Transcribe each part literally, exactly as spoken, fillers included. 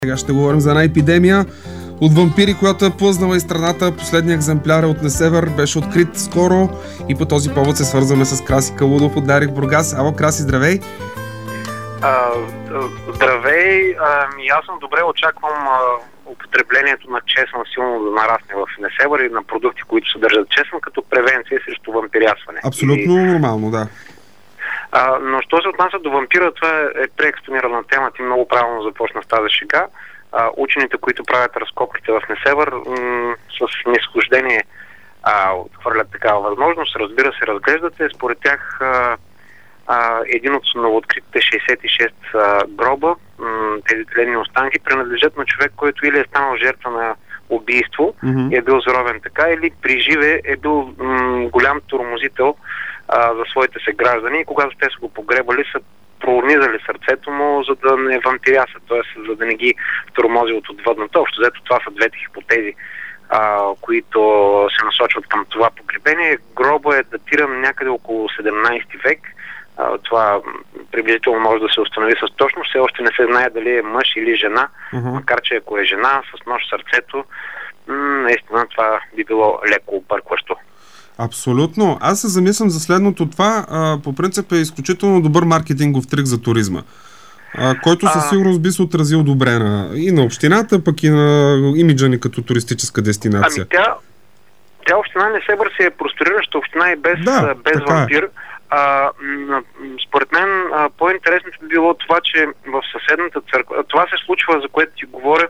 Сега ще говорим за една епидемия от вампири, която е плъзнала из страната. Последният екземпляр от Несебър беше открит скоро и по този повод се свързваме с Краси Калудов от Дарик Бургас. Ало, Краси, здравей! А, здравей! А, аз съм добре, очаквам а, употреблението на чесън силно да нарасне в Несебър и на продукти, които съдържат чесън, като превенция срещу вампирясване. Абсолютно и... нормално, да. А, но що се отнася до вампира, това е преекспонирана тема. Ти много правилно започна с тази шега. А, учените, които правят разкопките в Несебър, м- с нисхождение а, отхвърлят такава възможност. Разбира се, разглеждате. Според тях а, а, един от новооткритите шейсет и шест а, гроба, м- тези тленни останки, принадлежат на човек, който или е станал жертва на убийство, mm-hmm. и е бил заровен така, или при живе е бил м- голям тормозител а, за своите съграждани, и когато те са го погребали, са пронизали сърцето му, за да не вампиряса, т.е. за да не ги тормози от отвъдната. Общо взето това са двете хипотези, а, които се насочват към това погребение. Гроба е датиран някъде около седемнайсети век. А, това приблизително може да се установи с точност. Все още не се знае дали е мъж или жена, uh-huh. макар че ако е жена с нож в сърцето, м- наистина това би било леко объркващо. Абсолютно. Аз се замислям за следното. Това а, по принцип е изключително добър маркетингов трик за туризма, а, който със сигурност би се отразил добре на, и на общината, пък и на имиджа ни като туристическа дестинация. Ами тя, тя община Несебър си е просторираща община и без, да, без вампир. Е. А, според мен а, по-интересното би било това, че в съседната църква, това се случва, за което ти говоря,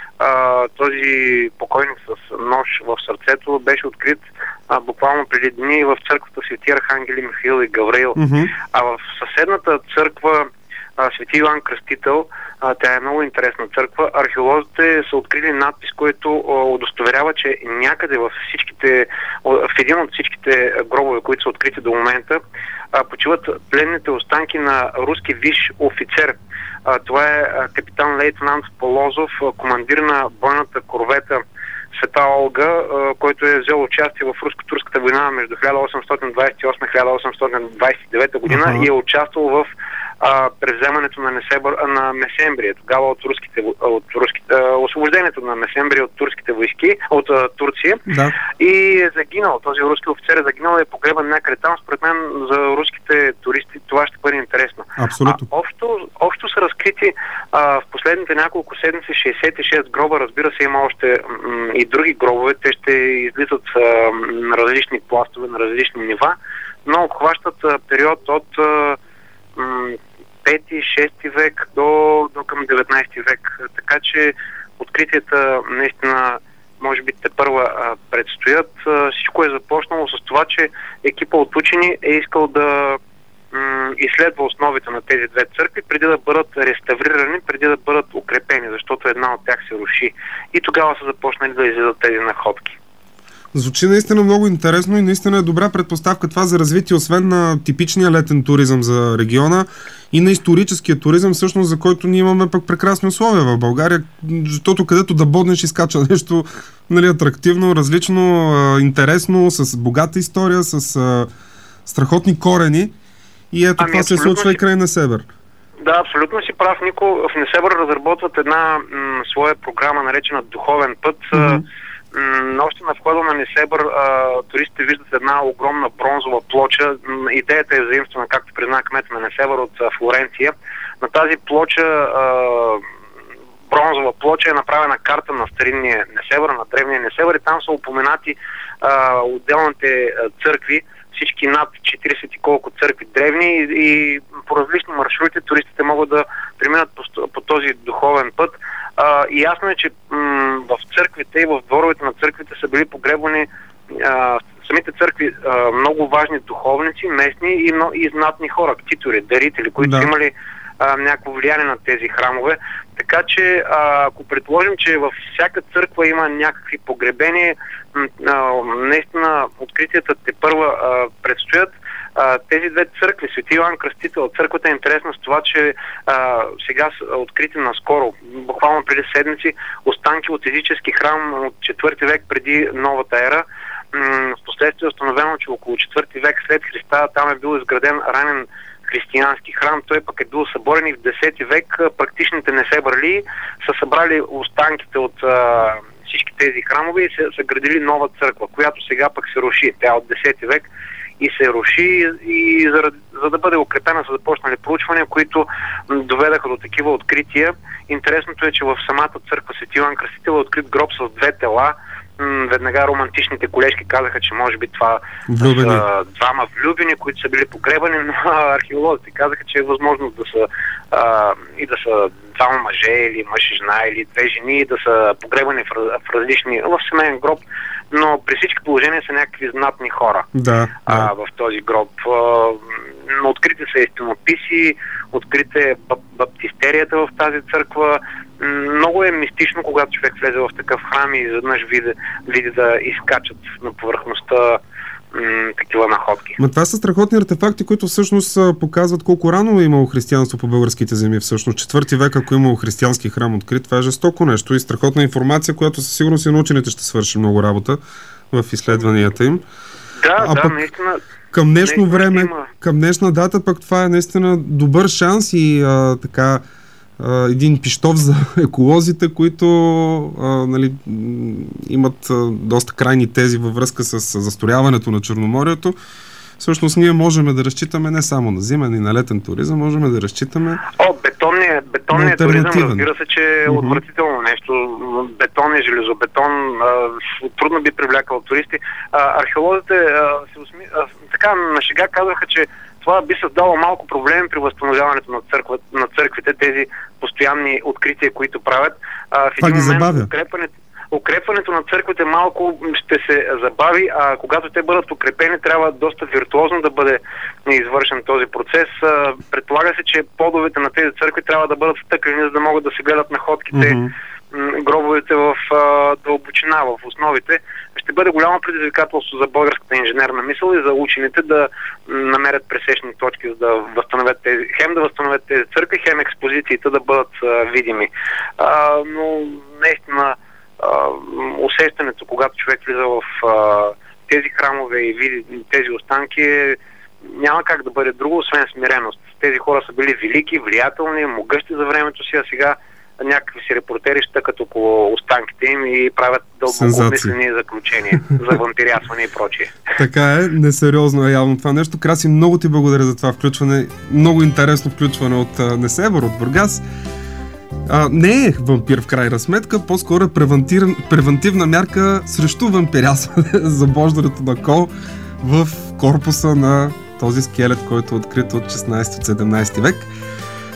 а, този покойник с нож в сърцето беше открит а, буквално преди дни в църквата Свети Архангели Михаил и Гавриил. Mm-hmm. А в съседната църква а, Свети Йоан Кръстител, а, тя е много интересна църква, археолозите са открили надпис, който а, удостоверява, че някъде в всичките, в един от всичките гробове, които са открити до момента, а, почиват пленните останки на руски висш офицер. А, това е а, капитан лейтенант Полозов, а, командир на бойната корвета Света Олга, а, който е взел участие в руско-турската война между хиляда осемстотин двайсет и осма и хиляда осемстотин двайсет и девета година uh-huh. и е участвал в а, превземането на Несебър, на Месембрия, тогава от руските, от руските а, освобождението на Месембрия от турските войски, от а, Турция. Да. И е загинал, този руски офицер е загинал и е погребан някъде там. Според мен за руските туристи това ще бъде интересно. Абсолютно. А, общо, общо са разкрити а, в последните няколко седмици шейсет и шест гроба. Разбира се, има още м- и други гробове. Те ще излизат а, на различни пластове, на различни нива, но обхващат а, период от а, м- пети, шести век до, до към деветнайсети век. Така че откритията наистина може би тепърва а, предстоят. А, всичко е започнало с това, че екипа от учени е искал да м- изследва основите на тези две църкви, преди да бъдат реставрирани, преди да бъдат укрепени, защото една от тях се руши. И тогава са започнали да излизат тези находки. Звучи наистина много интересно и наистина е добра предпоставка това за развитие, освен на типичния летен туризъм за региона и на историческия туризъм, всъщност за който ние имаме пък прекрасни условия в България, защото където да боднеш и скача нещо, нали, атрактивно, различно, интересно, с богата история, с а, страхотни корени, и ето ами, това се случва си... и край Несебър. Да, абсолютно си прав, Нико. В Несебър разработват една м- своя програма, наречена Духовен път. Mm-hmm. М- още на входа на Несебър а, туристите виждат една огромна бронзова плоча. М- идеята е заимствана, както призна кмета на Несебър, от а, Флоренция. На тази плоча, а, бронзова плоча, е направена карта на старинния Несебър, на древния Несебър, и там са упоменати а, отделните а, църкви, всички над четирийсет и колко църкви древни, и, и по различни маршрути туристите могат да преминат по, по този духовен път. А, и ясно е, че м- в църквите и в дворовете на църквите са били погребани а, самите църкви а, много важни духовници, местни и, но, и знатни хора, ктитори, дарители, които да. имали а, някакво влияние на тези храмове. Така че, а, ако предположим, че във всяка църква има някакви погребения, а, наистина откритията тепърва а, предстоят. А, тези две църкви, Свети Йоан Кръстител, църквата е интересна с това, че а, сега са открити наскоро, буквално преди седмици, останки от езически храм от четвърти век преди новата ера. М- впоследствие е установено, че около четвърти век след Христа там е бил изграден ранен християнски храм. Той пък е бил съборен и в десети век. Практичните несебърли са събрали останките от а, всички тези храмове и са, са градили нова църква, която сега пък се руши. Тя от десети век и се руши, и за, за да бъде укрепена са започнали проучвания, които доведаха до такива открития. Интересното е, че в самата църква Свети Йоан Кръстител е открит гроб с две тела. Веднага романтичните колежки казаха, че може би това влюбени. са двама влюбени, които са били погребани, но археолозите казаха, че е възможно да са а, и да са двама мъже или мъж и жена, или две жени, и да са погребани в, в различни, в семейен гроб, но при всички положения са някакви знатни хора да, да. А, в този гроб. А, но открити са истинописи, открита е баптистерията в тази църква. Много е мистично, когато човек влезе в такъв храм и изведнъж види, види да изкачат на повърхността м- такива находки. Ма това са страхотни артефакти, които всъщност показват колко рано е имало християнство по българските земи. Всъщност четвърти век, ако е имало християнски храм открит, това е жестоко нещо и страхотна информация, която със сигурност и научените ще свърши много работа в изследванията им. Да, а да, пък наистина. Към днешно наистина време, има. към днешна дата пък това е наистина добър шанс и а, така а, един пищов за еколозите, които а, нали, имат а, доста крайни тези във връзка с застрояването на Черноморието. Всъщност ние можем да разчитаме не само на зимен и на летен туризъм, можем да разчитаме... О, бетонният, бетонният туризъм, разбира се, че е uh-huh. отвратително нещо. Бетон и железобетон а, трудно би привлякал туристи. А, археолозите а, се усми... а, така на шега казваха, че това би създало малко проблеми при възстановяването на, църква, на църквите, тези постоянни открития, които правят. А, в един момент укрепването Укрепването на църквите малко ще се забави, а когато те бъдат укрепени, трябва доста виртуозно да бъде извършен този процес. Предполага се, че подовете на тези църкви трябва да бъдат стъклени, за да могат да се гледат находките, mm-hmm. гробовете в дълбочина, в основите. Ще бъде голямо предизвикателство за българската инженерна мисъл и за учените да намерят пресечни точки, за да възстановят тези, хем да възстановят тези църкви, хем експозициите да бъдат видими. А, но наистина Uh, усещането, когато човек влиза в uh, тези храмове и види тези останки, няма как да бъде друго, освен смиреност. Тези хора са били велики, влиятелни, могъщи за времето си, а сега някакви си репортери щъкат около останките им и правят дълбокомислени заключения за вампирясване и прочие. Така е, несериозно е явно това нещо. Краси, много ти благодаря за това включване. Много интересно включване от uh, Несебър, от Бургас. А, не е вампир в крайна сметка, по-скоро е превентивна мярка срещу вампирясване за бождането на кол в корпуса на този скелет, който е открит от шестнайсети-седемнайсети век.